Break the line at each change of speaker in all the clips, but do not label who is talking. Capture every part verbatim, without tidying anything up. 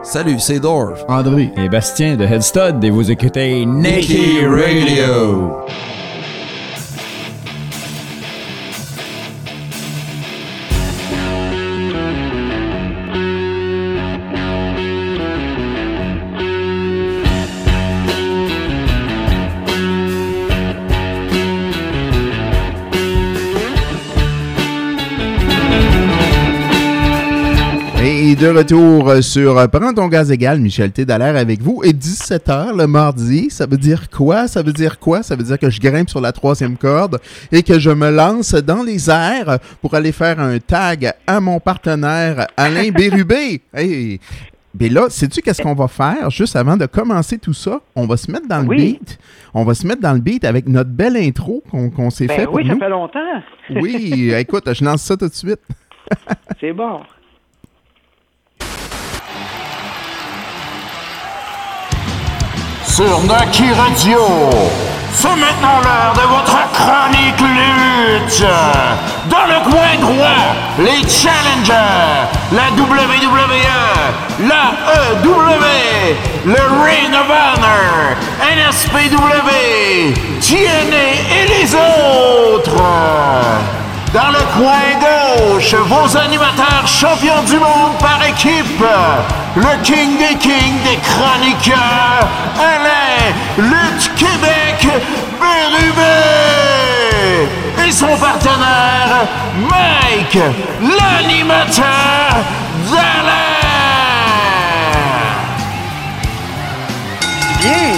Salut, c'est Dorf,
André
et Bastien de Headstud et vous écoutez Nikki Radio.
Et de retour sur Prends ton gaz égal, Michel T. Dallaire avec vous. Et dix-sept heures le mardi, ça veut dire quoi? Ça veut dire quoi? Ça veut dire que je grimpe sur la troisième corde et que je me lance dans les airs pour aller faire un tag à mon partenaire Alain Bérubé. Hey! Mais là, sais-tu qu'est-ce qu'on va faire juste avant de commencer tout ça? On va se mettre dans le
oui.
beat. On va se mettre dans le beat avec notre belle intro qu'on, qu'on s'est
ben
fait pour
oui,
nous.
ça fait longtemps.
Oui, écoute, je lance ça tout de suite.
C'est bon.
Sur Naki Radio, c'est maintenant l'heure de votre chronique lutte. Dans le coin droit, les challengers, la W W E, la E W, le Ring of Honor, N S P W, T N A et les autres. Dans le coin gauche, vos animateurs champions du monde par équipe, le King des Kings des chroniqueurs, Alain Lutte Québec Bérubé, et son partenaire, Mike, l'animateur d'Alain.
Bien.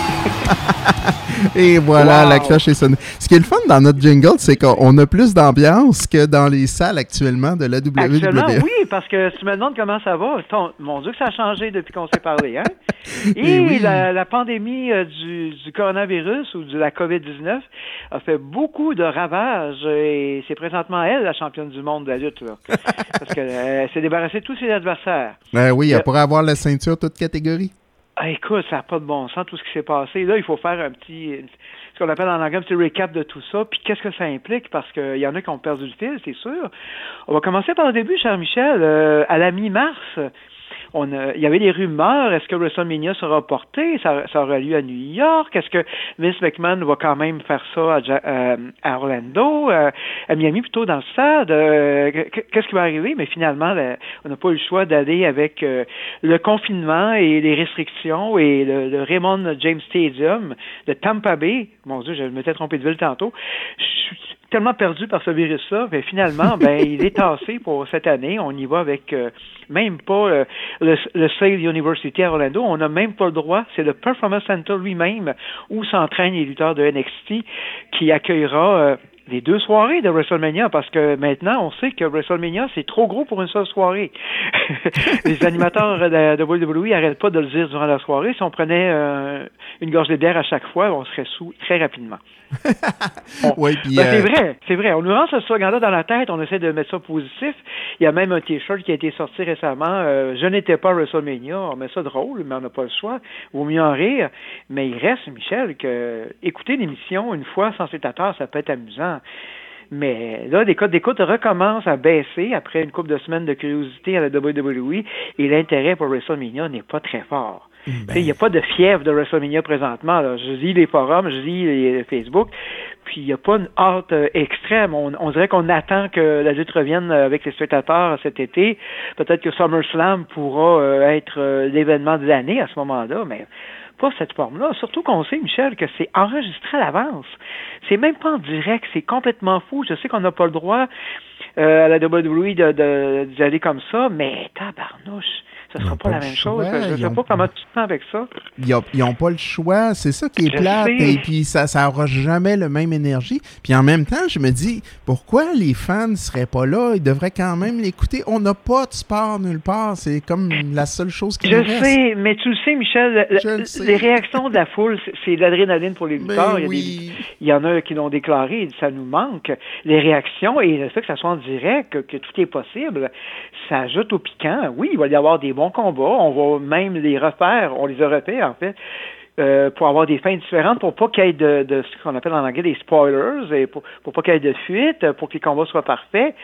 Et voilà,
wow.
La cloche est sonnée. Ce qui est le fun dans notre jingle, c'est qu'on a plus d'ambiance que dans les salles actuellement de la W W E.
Actuellement, oui, parce que tu me demandes comment ça va. Ton, mon Dieu, que ça a changé depuis qu'on s'est parlé, hein? Et
oui.
la, la pandémie euh, du, du coronavirus ou de la covid dix-neuf a fait beaucoup de ravages et c'est présentement elle, la championne du monde de la lutte, là. Parce qu'elle euh, s'est débarrassée de tous ses adversaires.
Ben oui, elle
Euh,
pourrait avoir la ceinture toute catégorie.
Ah, écoute, ça n'a pas de bon sens, tout ce qui s'est passé. Là, il faut faire un petit, ce qu'on appelle en anglais un petit recap de tout ça. Puis qu'est-ce que ça implique? Parce qu'il y en a qui ont perdu le fil, c'est sûr. On va commencer par le début, cher Michel. Euh, à la mi-mars, on a, il y avait des rumeurs. Est-ce que WrestleMania sera reporté? Ça, ça aura lieu à New York? Est-ce que Vince McMahon va quand même faire ça à, euh, à Orlando? Euh, à Miami, plutôt dans le stade? Euh, qu'est-ce qui va arriver? Mais finalement, là, on n'a pas eu le choix d'aller avec euh, le confinement et les restrictions et le, le Raymond James Stadium de Tampa Bay. Mon Dieu, je m'étais trompé de ville tantôt. Je suis tellement perdu par ce virus-là, mais finalement, ben, il est tassé pour cette année. On y va avec euh, même pas euh, le, le Sale University à Orlando. On n'a même pas le droit. C'est le Performance Center lui-même où s'entraînent les lutteurs de N X T qui accueillera euh, les deux soirées de WrestleMania, parce que maintenant, on sait que WrestleMania, c'est trop gros pour une seule soirée. Les animateurs de la W W E n'arrêtent pas de le dire durant la soirée. Si on prenait euh, une gorge de bière à chaque fois, on serait sous très rapidement. On,
oui, puis,
ben,
euh...
c'est vrai, c'est vrai. On nous rend ce slogan-là dans la tête, on essaie de mettre ça positif. Il y a même un T-shirt qui a été sorti récemment, euh, « Je n'étais pas WrestleMania ». On met ça drôle, mais on n'a pas le choix. Vaut mieux en rire. Mais il reste, Michel, que écouter l'émission une fois sans spectateur, ça peut être amusant. Mais là, les codes d'écoute recommencent à baisser après une couple de semaines de curiosité à la W W E et l'intérêt pour WrestleMania n'est pas très fort. Ben... Il n'y a pas de fièvre de WrestleMania présentement. Là. Je lis les forums, je lis les Facebook, puis il n'y a pas une hâte euh, extrême. On, on dirait qu'on attend que la lutte revienne avec les spectateurs cet été. Peut-être que SummerSlam pourra euh, être euh, l'événement de l'année à ce moment-là, mais pas cette forme-là. Surtout qu'on sait, Michel, que c'est enregistré à l'avance. C'est même pas en direct, c'est complètement fou. Je sais qu'on n'a pas le droit euh, à la W W E de, de, d'y aller comme ça, mais tabarnouche, ce sera pas, pas la même choix. chose. Je ne sais ont... pas comment tu te sens avec ça.
Ils n'ont pas le choix. C'est ça qui est
je
plate.
sais.
Et puis, ça n'aura jamais la même énergie. Puis en même temps, je me dis, pourquoi les fans ne seraient pas là? Ils devraient quand même l'écouter. On n'a pas de sport nulle part. C'est comme la seule chose qui
Je
nous reste.
sais, mais tu le sais, Michel,
je
le,
le sais.
les réactions de la foule, c'est de l'adrénaline pour les lutteurs. Il,
oui.
il y en a qui l'ont déclaré, ça nous manque. Les réactions et le fait que ça soit en direct, que, que tout est possible, ça ajoute au piquant. Oui, il va y avoir des bons combats. On va même les refaire. On les a refaits, en fait. Euh, pour avoir des fins différentes, pour pas qu'il y ait de, de ce qu'on appelle en anglais des spoilers, et pour, pour pas qu'il y ait de fuite, pour que les combats soient parfaits.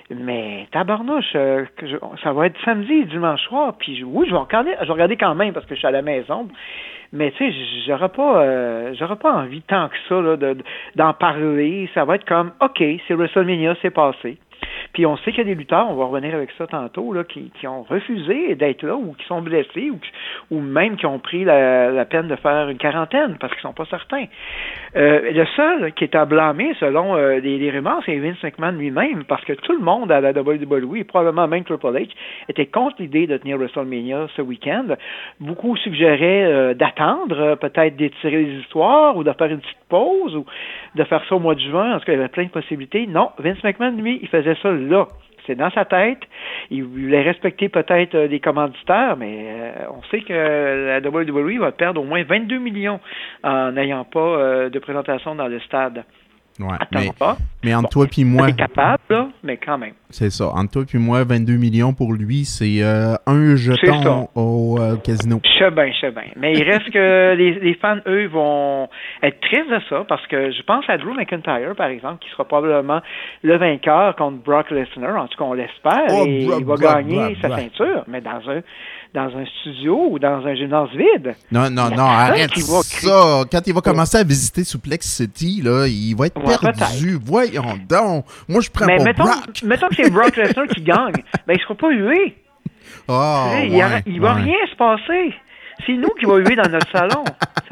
Mais tabarnouche, euh, que je, ça va être samedi et dimanche soir, puis je, oui, je vais regarder, je vais regarder quand même parce que je suis à la maison. Mais tu sais, j'aurais pas, euh, j'aurais pas envie tant que ça là, de, d'en parler. Ça va être comme, ok, c'est WrestleMania, c'est passé. Puis on sait qu'il y a des lutteurs, on va revenir avec ça tantôt, là, qui, qui ont refusé d'être là ou qui sont blessés ou, ou même qui ont pris la, la peine de faire une quarantaine parce qu'ils sont pas certains. Euh, le seul qui est à blâmer, selon euh, les, les rumeurs, c'est Vince McMahon lui-même parce que tout le monde à la W W E, et probablement même Triple H, était contre l'idée de tenir WrestleMania ce week-end. Beaucoup suggéraient euh, d'attendre, euh, peut-être d'étirer les histoires ou de faire une petite pause ou de faire ça au mois de juin. En tout cas, il y avait plein de possibilités. Non, Vince McMahon, lui, il faisait ça là. C'est dans sa tête. Il voulait respecter peut-être euh, des commanditaires, mais euh, on sait que la W W E va perdre au moins vingt-deux millions en n'ayant pas euh, de présentation dans le stade.
Ouais,
Attends
mais,
pas.
mais entre
bon,
toi puis moi...
Il est capable, là, mais quand même.
C'est ça. Entre toi puis moi, vingt-deux millions pour lui, c'est euh, un jeton au euh, casino.
Je sais bien, je sais bien. Mais il reste que les, les fans, eux, vont être tristes de ça parce que je pense à Drew McIntyre, par exemple, qui sera probablement le vainqueur contre Brock Lesnar. En tout cas, on l'espère.
Oh,
et
Brock,
il va
Brock,
gagner
Brock,
sa
Brock.
ceinture, mais dans un dans un studio ou dans un gymnase vide.
Non, non,
Il y a
non,
personne
arrête
qui va
ça. Quand il va commencer à visiter Suplex City, là, il va être
Ouais,
perdu. Voyons donc. Moi, je prends
Mais
pour
mettons,
Brock.
mettons que c'est Brock Lesnar qui gagne, ben il sera pas hué.
Oh,
Tu sais, il,
ouais,
y a- il va
ouais.
rien se passer. C'est nous qui va huer dans notre salon.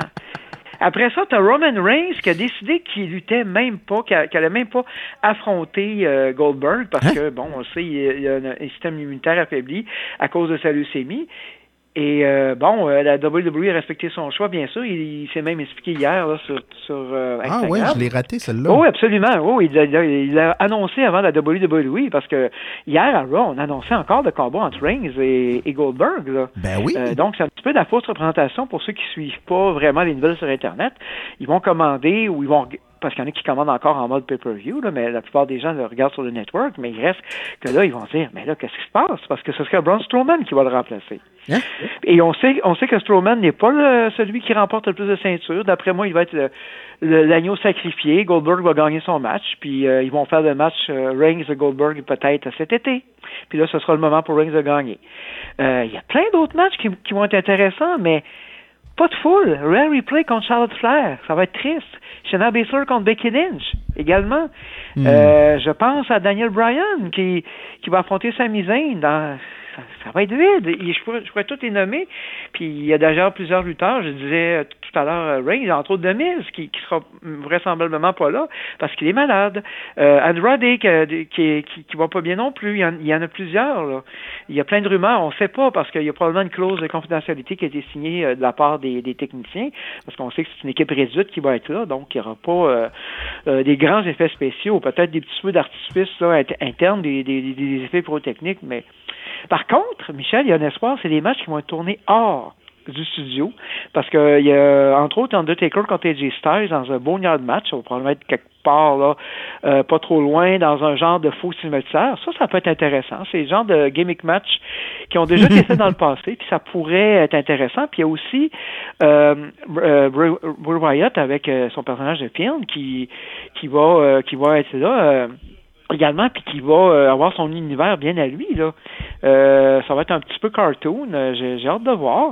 Après ça, t'as Roman Reigns qui a décidé qu'il luttait même pas, qu'il allait même pas affronter euh, Goldberg parce
Hein?
que, bon, on sait, il y a un, un système immunitaire affaibli à cause de sa leucémie. Et euh, bon, euh, la W W E a respecté son choix, bien sûr. Il, il s'est même expliqué hier là, sur, sur euh,
Ah
Instagram.
ouais, je l'ai raté, celle-là.
Oh, oui, absolument. Oh, il, a, il a annoncé avant la W W E parce que hier à Raw, on annonçait encore le combat entre Reigns et, et Goldberg. Là.
Ben oui.
Euh, donc, c'est un petit peu de la fausse représentation pour ceux qui suivent pas vraiment les nouvelles sur Internet. Ils vont commander ou ils vont... Parce qu'il y en a qui commandent encore en mode pay-per-view, là, mais la plupart des gens le regardent sur le network, mais il reste que là, ils vont dire, mais là, qu'est-ce qui se passe? Parce que ce serait Braun Strowman qui va le remplacer.
Hein?
Et on sait, on sait que Strowman n'est pas le, celui qui remporte le plus de ceintures. D'après moi, il va être le, le- l'agneau sacrifié. Goldberg va gagner son match, puis euh, ils vont faire le match euh, Reigns-Goldberg peut-être cet été. Puis là, ce sera le moment pour Reigns de gagner. Euh, Il y a plein d'autres matchs qui, qui vont être intéressants, mais pas de foule. Rare Replay contre Charlotte Flair, ça va être triste. Shayna Baszler contre Becky Lynch, également.
Mm.
Euh, je pense à Daniel Bryan qui, qui va affronter Sami Zayn dans... Ça, ça va être vide. Et je, pourrais, je pourrais tous les nommer. Puis il y a déjà plusieurs lutteurs. Je disais euh, tout à l'heure euh, Reigns, entre autres The Miz, qui, qui sera vraisemblablement pas là parce qu'il est malade. Euh, Andrade qui, qui, qui, qui va pas bien non plus. Il y en, il y en a plusieurs. Là. Il y a plein de rumeurs. On sait pas parce qu'il y a probablement une clause de confidentialité qui a été signée euh, de la part des, des techniciens parce qu'on sait que c'est une équipe réduite qui va être là. Donc il n'y aura pas euh, euh, des grands effets spéciaux. Peut-être des petits feux d'artifice là, int- internes, des, des, des effets pyrotechniques, mais par contre, Michel, il y a un espoir, c'est les matchs qui vont être tournés hors du studio, parce que il y a, entre autres, Undertaker contre A J Styles dans un boneyard match, ça va probablement être quelque part, là, euh, pas trop loin, dans un genre de faux cimetière. Ça, ça peut être intéressant. C'est le genre de gimmick match qui ont déjà été faits dans le passé, puis ça pourrait être intéressant. Puis il y a aussi euh, euh, Bray Bray Wyatt avec euh, son personnage de film qui, qui, va, euh, qui va être là... Euh, également, puis qui va euh, avoir son univers bien à lui, là. Euh, ça va être un petit peu cartoon. Euh, j'ai, j'ai hâte de voir.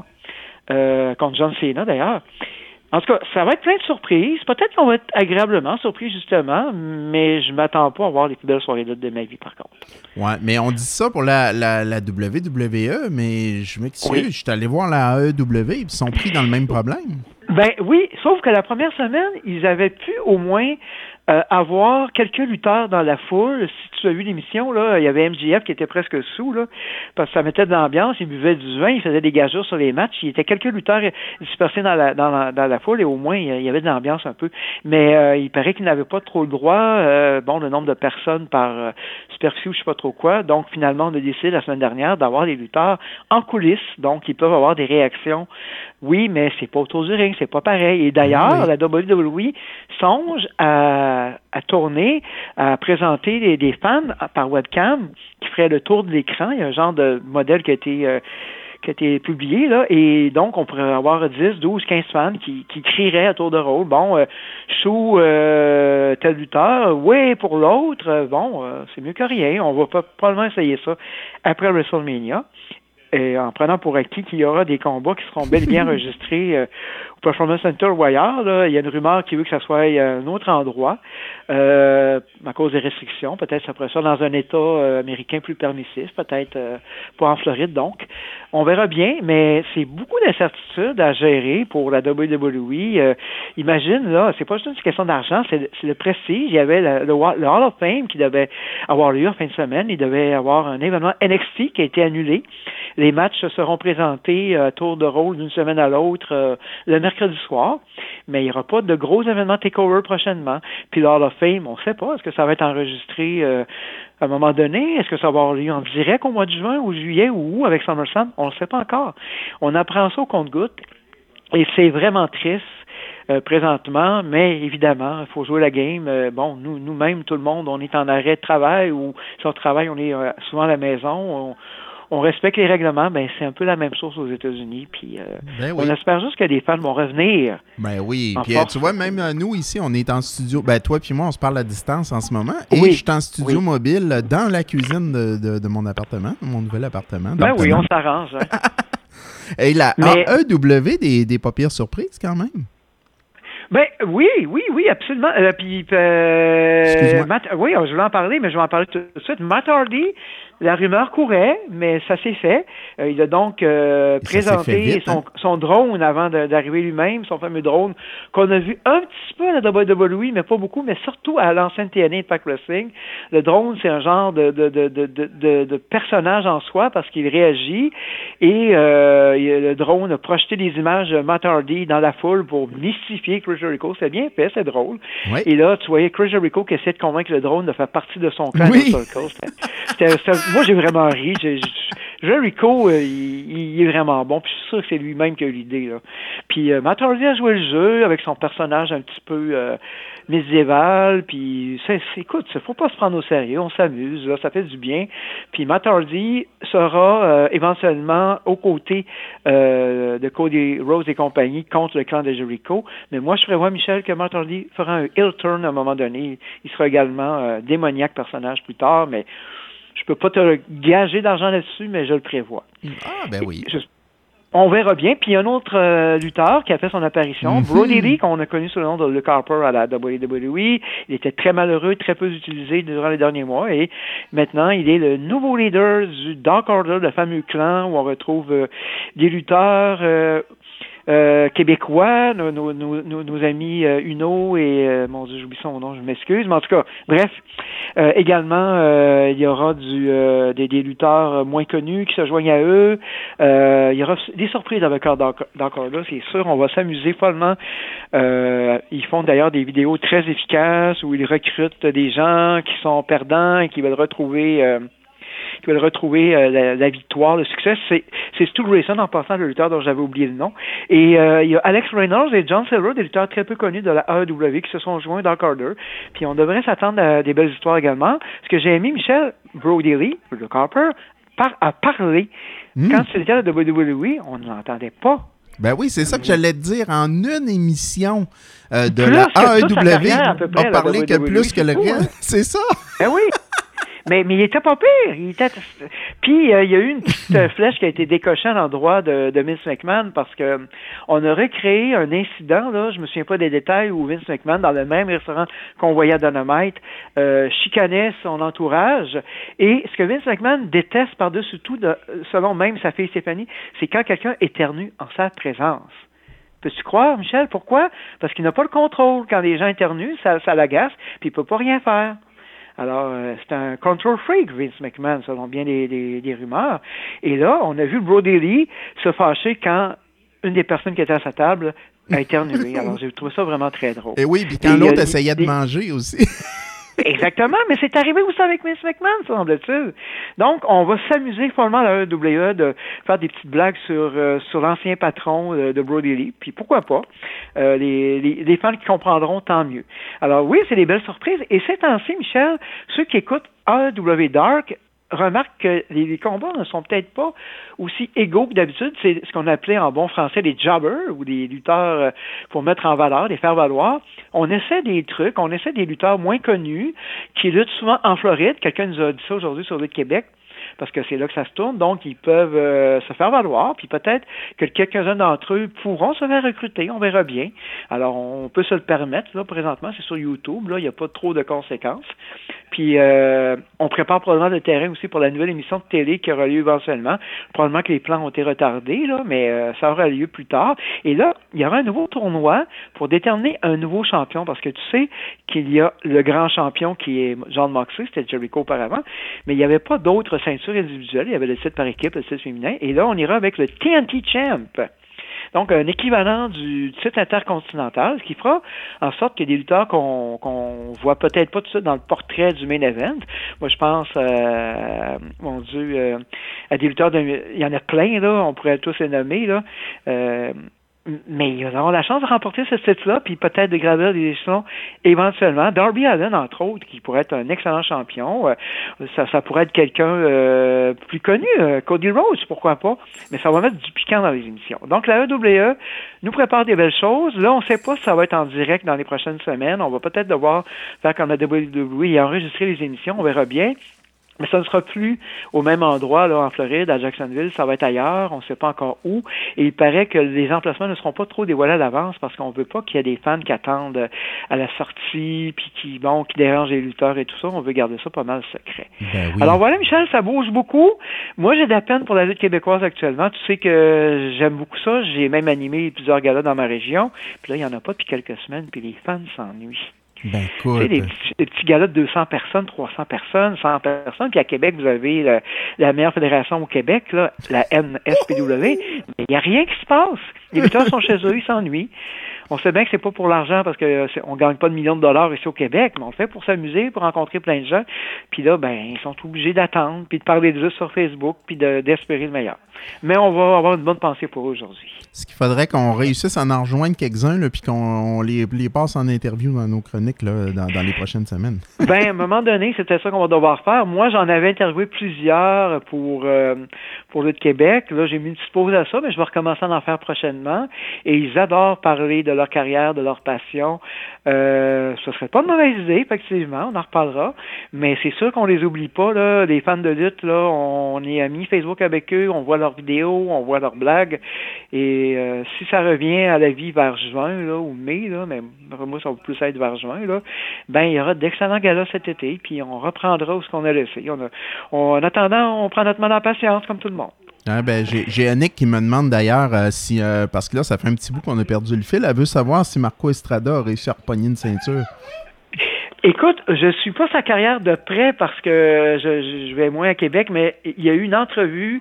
Euh, contre John Cena, d'ailleurs. En tout cas, ça va être plein de surprises. Peut-être qu'on va être agréablement surpris, justement, mais je m'attends pas à voir les plus belles soirées de ma vie, par contre.
Ouais, mais on dit ça pour la, la, la W W E, mais je m'excuse,
Oui.
je suis allé voir la A E W, ils sont pris dans le même problème.
Ben oui, sauf que la première semaine, ils avaient pu au moins euh, avoir quelques lutteurs dans la foule. Si tu as vu l'émission, là, il y avait M J F qui était presque sous, là, parce que ça mettait de l'ambiance, il buvait du vin, il faisait des gageures sur les matchs. Il y avait quelques lutteurs dispersés dans la, dans la, dans la foule et au moins, il y avait de l'ambiance un peu. Mais euh, il paraît qu'ils n'avaient pas trop le droit, euh, bon, le nombre de personnes par euh, superficie ou je sais pas trop quoi. Donc, finalement, on a décidé la semaine dernière d'avoir des lutteurs en coulisses. Donc, ils peuvent avoir des réactions. Oui, mais c'est pas autour du ring, c'est pas pareil. Et d'ailleurs, oui. La W W E songe à, à tourner, à présenter des, des fans par webcam qui feraient le tour de l'écran. Il y a un genre de modèle qui a été euh, qui a été publié, là, et donc on pourrait avoir dix, douze, quinze fans qui, qui crieraient à tour de rôle, bon, euh, sous euh, tel lutteur, oui pour l'autre, euh, bon, euh, c'est mieux que rien, on va pas, probablement essayer ça après WrestleMania. Et en prenant pour acquis qu'il y aura des combats qui seront bel et bien enregistrés euh, au Performance Center ou ailleurs. Là. Il y a une rumeur qui veut que ça soit à un autre endroit euh, à cause des restrictions. Peut-être ça pourrait ça dans un État euh, américain plus permissif, peut-être euh, pas en Floride donc. On verra bien, mais c'est beaucoup d'incertitudes à gérer pour la W W E. Euh, imagine, là, c'est pas juste une question d'argent, c'est, c'est le prestige. Il y avait le, le, le Hall of Fame qui devait avoir lieu en fin de semaine. Il devait y avoir un événement N X T qui a été annulé. Les matchs seront présentés à tour de rôle d'une semaine à l'autre euh, le mercredi soir, mais il n'y aura pas de gros événements takeover prochainement. Puis le Hall of Fame, on ne sait pas. Est-ce que ça va être enregistré euh, à un moment donné? Est-ce que ça va avoir lieu en direct au mois de juin ou juillet ou où avec SummerSlam? On ne le sait pas encore. On apprend ça au compte-gouttes et c'est vraiment triste. Euh, présentement, mais évidemment, il faut jouer la game. Euh, bon, nous, nous-mêmes, tout le monde, on est en arrêt de travail ou si on travaille, on est euh, souvent à la maison. On, on respecte les règlements, ben c'est un peu la même chose aux États-Unis. Puis euh,
ben oui.
On espère juste que les fans vont revenir.
Ben oui. Puis
force.
Tu vois, même nous ici, on est en studio. Ben toi puis moi, on se parle à distance en ce moment. Et
oui.
je suis en studio
oui.
mobile dans la cuisine de, de, de mon appartement, de mon nouvel appartement.
Ben oui, on s'arrange. Hein.
Et la
Mais...
A E W, des, des pas pires surprises quand même.
Ben oui, oui, oui, absolument. Euh, puis, euh, Matt, oui, je voulais en parler, mais je vais en parler tout de suite. Matt Hardy, la rumeur courait, mais ça s'est fait. Euh, il a donc euh, présenté
vite,
son,
hein?
son drone avant de, d'arriver lui-même, son fameux drone qu'on a vu un petit peu à la W W E, mais pas beaucoup, mais surtout à l'ancienne T N A Impact Wrestling. Le drone, c'est un genre de, de, de, de, de, de personnage en soi parce qu'il réagit et euh, le drone a projeté des images de Matt Hardy dans la foule pour mystifier Chris Jericho. C'est bien fait, c'est drôle.
Oui.
Et là, tu voyais Chris Jericho qui essayait de convaincre le drone de faire partie de son clan.
Oui.
C'était, c'était, c'était, moi, j'ai vraiment ri. J'ai, j'ai, Jericho, euh, il, il est vraiment bon. Puis je suis sûr que c'est lui-même qui a eu l'idée. Là. Puis euh, Matt Hardy a joué le jeu avec son personnage un petit peu euh, médiéval. Puis c'est, c'est, écoute, il faut pas se prendre au sérieux. On s'amuse. Là, ça fait du bien. Puis Matt Hardy sera euh, éventuellement aux côtés euh, de Cody Rhodes et compagnie contre le clan de Jericho. Mais moi, je prévois, Michel, que Matt Hardy fera un heel turn à un moment donné. Il sera également euh, démoniaque personnage plus tard, mais je peux pas te gager d'argent là-dessus, mais je le prévois.
Ah, ben oui.
Je, on verra bien. Puis il y a un autre euh, lutteur qui a fait son apparition, mm-hmm. Brody Lee, qu'on a connu sous le nom de Luke Harper à la W W E. Il était très malheureux, très peu utilisé durant les derniers mois. Et maintenant, il est le nouveau leader du Dark Order, le fameux clan où on retrouve euh, des lutteurs... Euh, Euh, québécois, nos, nos, nos, nos amis euh, Uno et euh, mon Dieu, j'oublie son nom, je m'excuse, mais en tout cas, bref, euh, également euh, il y aura du euh, des, des lutteurs moins connus qui se joignent à eux. Euh, il y aura des surprises avec d'accord là, c'est sûr, on va s'amuser follement. Euh, ils font d'ailleurs des vidéos très efficaces où ils recrutent des gens qui sont perdants et qui veulent retrouver euh, qui veulent retrouver euh, la, la victoire, le succès. C'est, c'est Stu Grayson, en passant, le lutteur dont j'avais oublié le nom. Et euh, il y a Alex Reynolds et John Silver, des lutteurs très peu connus de la A E W, qui se sont joints Dark Order. Puis on devrait s'attendre à des belles histoires également. Ce que j'ai aimé, Michel, Brody Lee, Luke Harper, par, a parlé. Mmh. Quand c'était à la W W E, on ne l'entendait pas.
Ben oui, c'est ça que j'allais te dire. En une émission euh, de
plus
la A E W,
on
a parlé que plus que le reste. C'est ça.
Ben oui. Mais, mais il était pas pire. Il était... Puis, euh, il y a eu une petite flèche qui a été décochée à l'endroit de, de Vince McMahon parce que on a recréé un incident, là, je me souviens pas des détails, où Vince McMahon, dans le même restaurant qu'on voyait à Dynamite, euh, chicanait son entourage. Et ce que Vince McMahon déteste par-dessus tout, de, selon même sa fille Stéphanie, c'est quand quelqu'un éternue en sa présence. Peux-tu croire, Michel? Pourquoi? Parce qu'il n'a pas le contrôle. Quand les gens éternuent, ça, ça l'agace, puis il peut pas rien faire. Alors, euh, c'est un control freak, Vince McMahon, selon bien des, des, des rumeurs. Et là, on a vu Brody Lee se fâcher quand une des personnes qui était à sa table a éternué. Alors, j'ai trouvé ça vraiment très drôle.
Et oui, puis quand Et l'autre a, essayait des... de manger aussi.
Exactement, mais c'est arrivé aussi avec Vince McMahon, semble-t-il. Donc, on va s'amuser follement à la A E W E de faire des petites blagues sur euh, sur l'ancien patron euh, de Brody Lee, puis pourquoi pas. Euh, les, les, les fans qui comprendront, tant mieux. Alors oui, c'est des belles surprises. Et ces temps-ci, Michel, ceux qui écoutent A E W Dark remarque que les, les combats ne sont peut-être pas aussi égaux que d'habitude. C'est ce qu'on appelait en bon français des jobbers ou des lutteurs euh, pour mettre en valeur, les faire valoir. On essaie des trucs, on essaie des lutteurs moins connus qui luttent souvent en Floride. Quelqu'un nous a dit ça aujourd'hui sur Lutte Québec, parce que c'est là que ça se tourne, donc ils peuvent euh, se faire valoir, puis peut-être que quelques-uns d'entre eux pourront se faire recruter, on verra bien. Alors, on peut se le permettre, là, présentement, c'est sur YouTube, là, il n'y a pas trop de conséquences. Puis, euh, on prépare probablement le terrain aussi pour la nouvelle émission de télé qui aura lieu éventuellement. Probablement que les plans ont été retardés, là, mais euh, ça aura lieu plus tard. Et là, il y aura un nouveau tournoi pour déterminer un nouveau champion, parce que tu sais qu'il y a le grand champion qui est John Moxley, c'était Jericho auparavant, mais il n'y avait pas d'autres ceintures individuelles, il y avait le titre par équipe, le titre féminin, et là, on ira avec le T N T Champ. Donc, un équivalent du titre intercontinental, ce qui fera en sorte qu'il y a des lutteurs qu'on qu'on voit peut-être pas tout ça dans le portrait du main event. Moi, je pense, euh, mon Dieu, euh, à des lutteurs, de, il y en a plein, là, on pourrait tous les nommer, là, euh, mais ils auront la chance de remporter ce titre-là, puis peut-être de gravir des échelons éventuellement. Darby Allin, entre autres, qui pourrait être un excellent champion. Euh, ça, ça pourrait être quelqu'un euh, plus connu, euh, Cody Rhodes, pourquoi pas. Mais ça va mettre du piquant dans les émissions. Donc, la E W E nous prépare des belles choses. Là, on ne sait pas si ça va être en direct dans les prochaines semaines. On va peut-être devoir faire comme la W W E et enregistrer les émissions. On verra bien. Mais ça ne sera plus au même endroit, là, en Floride, à Jacksonville. Ça va être ailleurs. On ne sait pas encore où. Et il paraît que les emplacements ne seront pas trop dévoilés à l'avance parce qu'on ne veut pas qu'il y ait des fans qui attendent à la sortie puis qui, bon, qui dérangent les lutteurs et tout ça. On veut garder ça pas mal secret.
Ben oui.
Alors voilà, Michel, ça bouge beaucoup. Moi, j'ai de la peine pour la lutte québécoise actuellement. Tu sais que j'aime beaucoup ça. J'ai même animé plusieurs galas dans ma région. Puis là, il n'y en a pas depuis quelques semaines. Puis les fans s'ennuient.
Ben, écoute.
Tu sais, des petits, des petits galas de deux cents personnes, trois cents personnes, cent personnes, puis à Québec, vous avez la, la meilleure fédération au Québec, là, la N S P W, mais il n'y a rien qui se passe. Les lutteurs sont chez eux, ils s'ennuient. On sait bien que c'est pas pour l'argent parce que c'est, on gagne pas de millions de dollars ici au Québec, mais on le fait pour s'amuser, pour rencontrer plein de gens. Puis là, ben, ils sont obligés d'attendre, puis de parler de juste sur Facebook, puis de, d'espérer le meilleur. Mais on va avoir une bonne pensée pour eux aujourd'hui.
Ce qu'il faudrait qu'on réussisse à en rejoindre quelques-uns, là, puis qu'on on les, les passe en interview dans nos chroniques là, dans, dans les prochaines semaines.
Ben, à un moment donné, c'était ça qu'on va devoir faire. Moi, j'en avais interviewé plusieurs pour euh, pour Lutte Québec. Là, j'ai mis une petite pause à ça, mais je vais recommencer à en faire prochainement. Et ils adorent parler de leur carrière, de leur passion. Euh, ce serait pas une mauvaise idée, effectivement, on en reparlera. Mais c'est sûr qu'on les oublie pas, là. Les fans de lutte, là, on est amis Facebook avec eux, on voit leurs vidéos, on voit leurs blagues. Et euh, si ça revient à la vie vers juin, là, ou mai, là, mais moi, ça va plus être vers juin, là, ben, il y aura d'excellents galas cet été, puis on reprendra où ce qu'on a laissé. On a, on, en attendant, on prend notre mal en patience, comme tout le monde.
Ah ben, j'ai, j'ai Annick qui me demande d'ailleurs euh, si, euh, parce que là, ça fait un petit bout qu'on a perdu le fil, elle veut savoir si Marco Estrada a réussi à repogner une ceinture.
Écoute, je suis pas sa carrière de près parce que je, je vais moins à Québec, mais il y a eu une entrevue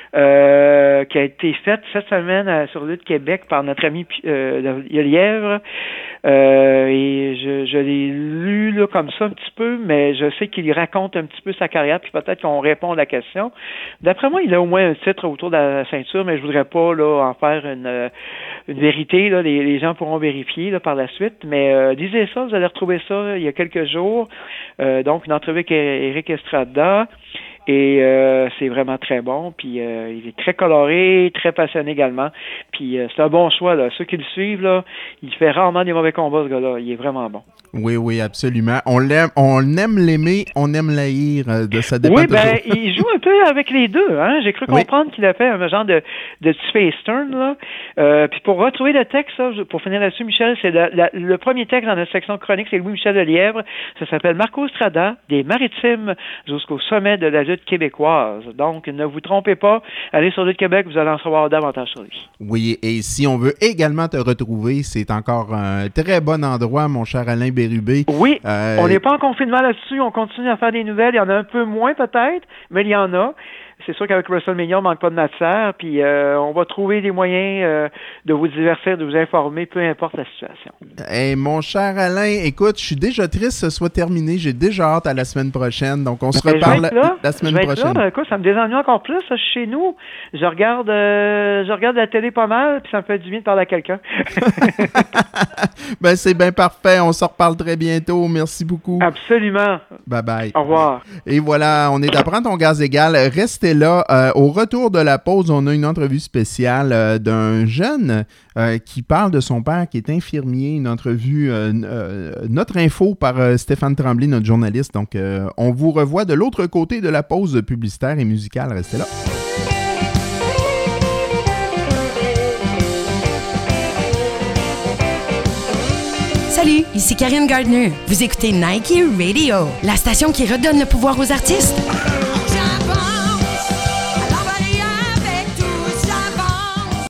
euh, qui a été faite cette semaine à, sur Lutte Québec par notre ami euh, Lièvre. Euh, et je, je l'ai lu là comme ça un petit peu, mais je sais qu'il raconte un petit peu sa carrière, puis peut-être qu'on répond à la question. D'après moi, il a au moins un titre autour de la ceinture, mais je voudrais pas là en faire une, une vérité. Là, les, les gens pourront vérifier là, par la suite. Mais euh, lisez ça, vous allez retrouver ça là, il y a quelques jours. Euh, donc, une entrevue avec Eric Estrada. Et euh, c'est vraiment très bon. Puis euh, il est très coloré, très passionné également. Puis euh, c'est un bon choix, là. Ceux qui le suivent, là, il fait rarement des mauvais combats, ce gars-là. Il est vraiment bon.
Oui, oui, absolument. On l'aime, on aime l'aimer, on aime l'haïr euh, de sa dépend.
Oui, ben, il joue un peu avec les deux, hein. J'ai cru comprendre oui. qu'il a fait un genre de, de petit face turn, là. Euh, puis pour retrouver le texte, là, pour finir là-dessus, Michel, c'est la, la, le premier texte dans notre section chronique, c'est Louis-Michel Lelièvre. Ça s'appelle Marco Estrada, des Maritimes jusqu'au sommet de la lutte québécoise. Donc, ne vous trompez pas. Allez sur Lutte Québec, vous allez en savoir davantage sur lui.
Oui, et si on veut également te retrouver, c'est encore un très bon endroit, mon cher Alain Bérubé.
Oui, euh... on n'est pas en confinement là-dessus. On continue à faire des nouvelles. Il y en a un peu moins peut-être, mais il y en a. c'est sûr qu'avec WrestleMania, on manque pas de matière, puis euh, on va trouver des moyens euh, de vous divertir, de vous informer, peu importe la situation.
Hey, mon cher Alain, écoute, je suis déjà triste que ce soit terminé. J'ai déjà hâte à la semaine prochaine, donc on se
ben,
reparle
la,
la semaine
je vais
prochaine.
Être là. Écoute, ça me désennuie encore plus, ça, je suis chez nous. Je regarde, euh, je regarde la télé pas mal, puis ça me fait du bien de parler à quelqu'un.
Ben, c'est bien parfait. On se reparle très bientôt. Merci beaucoup.
Absolument.
Bye bye.
Au revoir.
Et voilà, on est à Prends ton gaz égal. Restez là. Euh, au retour de la pause, on a une entrevue spéciale euh, d'un jeune euh, qui parle de son père qui est infirmier. Une entrevue, euh, euh, notre info par euh, Stéphane Tremblay, notre journaliste. Donc, euh, on vous revoit de l'autre côté de la pause publicitaire et musicale. Restez là.
Salut, ici Karine Gardner. Vous écoutez Nike Radio, la station qui redonne le pouvoir aux artistes.